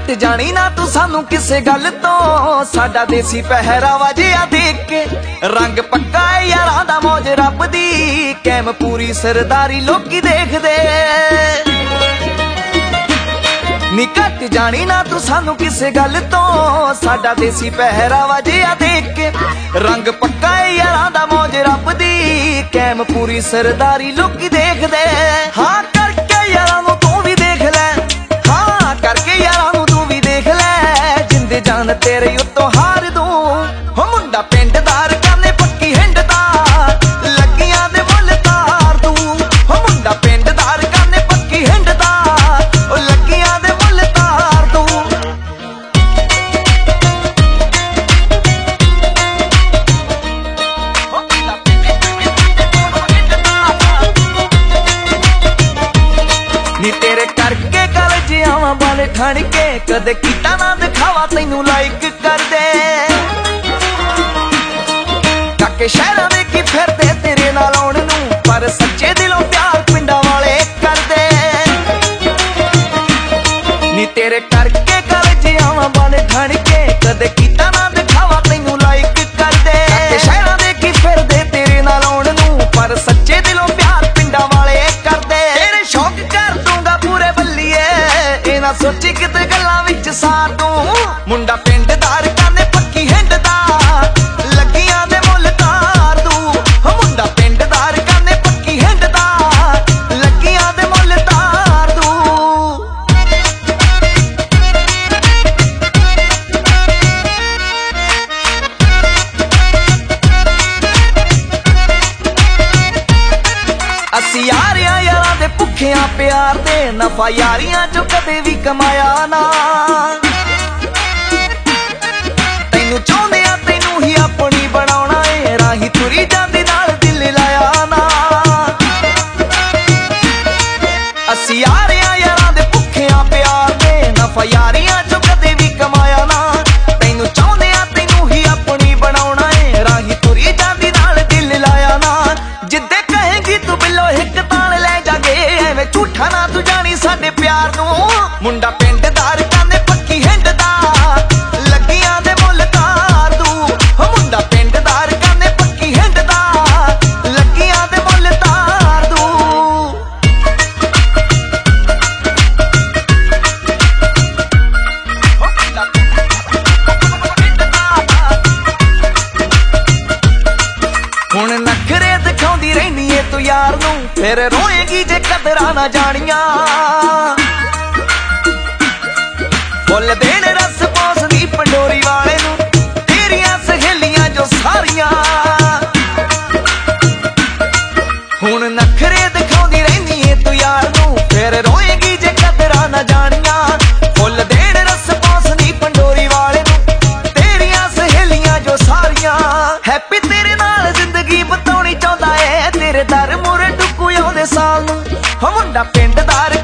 घट जानी ना तू सानू किसे गल तो, साडा देसी पहरावा जिहा देख के रंग पक्का है यारां दा मौज रब दी, कैम पूरी सरदारी लोकी देखदे। नी घट जानी ना तू सानू किसे गल तो, साडा देसी पहरावा जिहा देख के रंग पक्का है यारां दा मौज रब दी, कैम पूरी सरदारी लोकी देखदे। हाँ करके यारां नू तू भी देख ले, हाँ करके यारां नू तू भी देख ले, जिंदे जान तेरे उत्तों हार दूं। हो मुंडा पिंडदार करने पक्की हिंडदा, लगियां दे मुल तार दूं। हो मुंडा पिंडदार करने पक्की हिंडदा, लगियां दे मुल तार दूं। नी तेरे करके कॉलेज आवां बाल ठण के, कदे कीता ना दिखावा तैनू लाइक कर दे। काके शहरां दे की फिरदे तेरे नाल आउण नूं, पर सच्चे दिलों प्यार पिंडां वाले कर दे। नी तेरे करके कॉलेज आवां बाल ठण के, कदे कीता ना दिखावा तैनू लाइक कर दे। काके शहरां दे की फिरदे तेरे नाल आउण नूं, पर सच्चे दिलों प्यार पिंडां वाले कर दे। तेरे शौक कर दूंगा पूरे बल्लीए, ए ना सोची किते गल्लां विच सार दूं। मुंडा पिंडदार करने पक्की हिंडदा, लगियां दे मुल तार दूं। हो मुंडा पिंडदार करने पक्की हिंडदा, लगियां दे मुल तार दूं। असी यारियां यारां दे भुखियां प्यार दे, नफा यारियां चों कदे भी कमाया ना। तैनू चाहुंदे आ तैनू ही अपनी बनाउणा ए, राही तुरी जांदी नाल दिल लाया ना। असी यारियां यारां दे भुखियां प्यार दे, नफा यारियां चों कदे भी कमाया ना। तैनू चाहुंदे आ तैनू ही अपनी बनाउणा ए, राही तुरी जांदी नाल दिल लाया ना। जिद्दे कहेंगी तू बिलो हिक ताल लै जागे, एवें झूठा ना तू जानी साडे प्यार नूं। मुंडा पिंडदार करने पक्की हिंडदा, लगियां दे मुल तार दूं। हो मुंडा पिंडदार करने पक्की हिंडदा, लगियां दे मुल तार दूं। हुण नखरे दिखाउंदी रहिंदी ए तू यार नूं, फिर रोएगी जे कदरां ना जानियां। फुल देण रस पौसदी पंडोरी वाले नूं, तेरियां सहेलियां जो सारियां। हुण नखरे दिखाउंदी रहिंदी ए तू यार नूं, फिर रोएगी जे कदरां ना जानियां। फुल देण रस पौसदी पंडोरी वाले नूं, तेरियां सहेलियां जो सारियां। हैप्पी तेरे नाल जिंदगी बिताउणी चाहुंदा ए, तेरे दर मुरे टुकू आउंदे साल नूं। हो मुंडा पिंडदार